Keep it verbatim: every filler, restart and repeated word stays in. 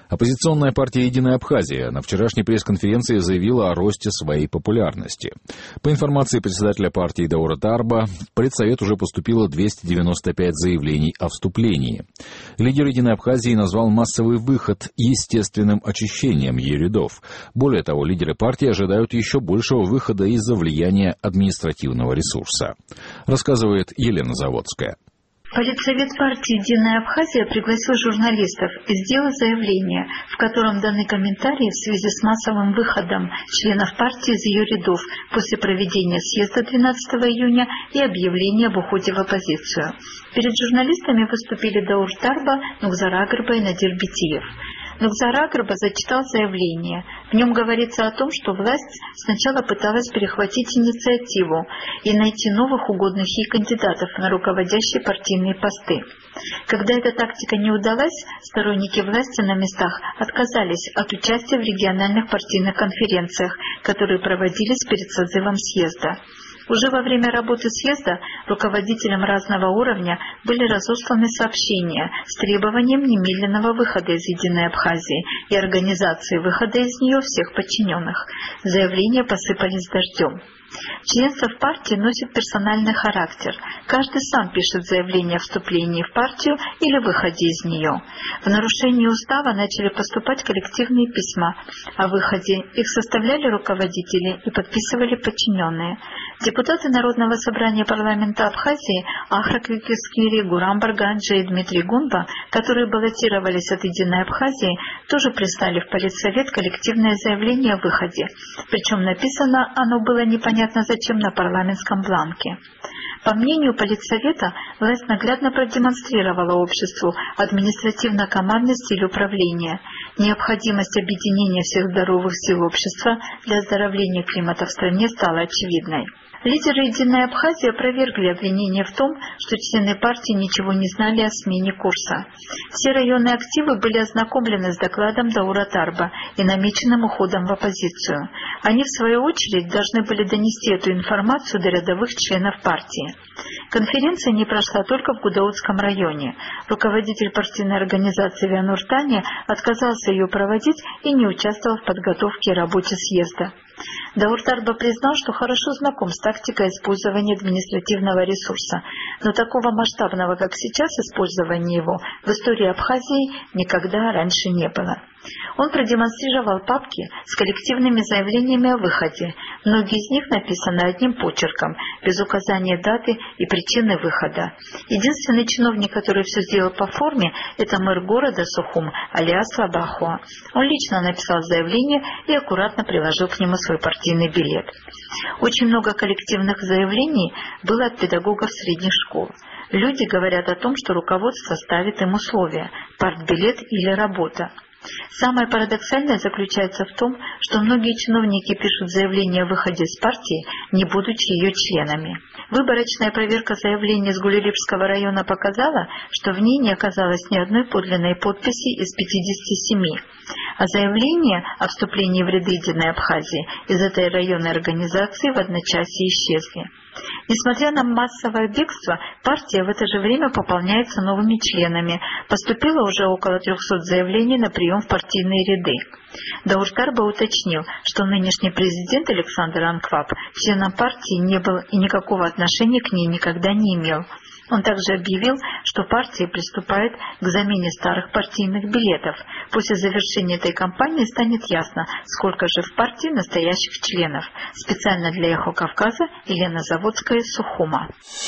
Оппозиционная партия «Единая Абхазия» на вчерашней пресс-конференции заявила о росте своей популярности. По информации председателя партии Даура Тарба, в Предсовет уже поступило двести девяносто пять заявлений о вступлении. Лидер «Единой Абхазии» назвал массовый выход естественным очищением ее рядов. Более того, лидеры партии ожидают еще большего выхода из-за влияния административного ресурса. Рассказывает Елена Заводская. Политсовет партии «Единая Абхазия» пригласил журналистов и сделал заявление, в котором даны комментарии в связи с массовым выходом членов партии из ее рядов после проведения съезда двенадцатого июня и объявления об уходе в оппозицию. Перед журналистами выступили Даур Тарба, Нугзар Агрба и Надир Битиев. Нугзар Агрба зачитал заявление. В нем говорится о том, что власть сначала пыталась перехватить инициативу и найти новых угодных ей кандидатов на руководящие партийные посты. Когда эта тактика не удалась, сторонники власти на местах отказались от участия в региональных партийных конференциях, которые проводились перед созывом съезда. Уже во время работы съезда руководителям разного уровня были разосланы сообщения с требованием немедленного выхода из «Единой Абхазии» и организации выхода из нее всех подчиненных. Заявления посыпались дождем. Членство в партии носит персональный характер. Каждый сам пишет заявление о вступлении в партию или выходе из нее. В нарушении устава начали поступать коллективные письма о выходе. Их составляли руководители и подписывали подчиненные. Депутаты Народного собрания парламента Абхазии Ахрак Викискири, Гурам Барганджи и Дмитрий Гунба, которые баллотировались от «Единой Абхазии», тоже прислали в Политсовет коллективное заявление о выходе. Причем написано оно было непонятно зачем на парламентском бланке. По мнению Политсовета, власть наглядно продемонстрировала обществу административно-командный стиль управления. Необходимость объединения всех здоровых сил общества для оздоровления климата в стране стала очевидной. Лидеры «Единой Абхазии» опровергли обвинение в том, что члены партии ничего не знали о смене курса. Все районные активы были ознакомлены с докладом Даура Тарба и намеченным уходом в оппозицию. Они, в свою очередь, должны были донести эту информацию до рядовых членов партии. Конференция не прошла только в Гудаутском районе. Руководитель партийной организации Вианур Тани отказался ее проводить и не участвовал в подготовке и работе съезда. Даур Тарба признал, что хорошо знаком с тактикой использования административного ресурса, но такого масштабного, как сейчас, использования его в истории Абхазии никогда раньше не было. Он продемонстрировал папки с коллективными заявлениями о выходе. Многие из них написаны одним почерком, без указания даты и причины выхода. Единственный чиновник, который все сделал по форме, это мэр города Сухум Алиас Лабахуа. Он лично написал заявление и аккуратно приложил к нему свой партийный билет. Очень много коллективных заявлений было от педагогов средних школ. Люди говорят о том, что руководство ставит им условия – партбилет или работа. Самое парадоксальное заключается в том, что многие чиновники пишут заявление о выходе из партии, не будучи ее членами. Выборочная проверка заявления из Гулилипского района показала, что в ней не оказалось ни одной подлинной подписи из пятидесяти семи. А заявления о вступлении в ряды «Единой Абхазии» из этой районной организации в одночасье исчезли. Несмотря на массовое бегство, партия в это же время пополняется новыми членами. Поступило уже около трехсот заявлений на прием в партийные ряды. Даур Тарба уточнил, что нынешний президент Александр Анкваб членом партии не был и никакого отношения к ней никогда не имел. Он также объявил, что партия приступает к замене старых партийных билетов. После завершения этой кампании станет ясно, сколько же в партии настоящих членов. Специально для «Эхо Кавказа» Елена Заводская из Сухума.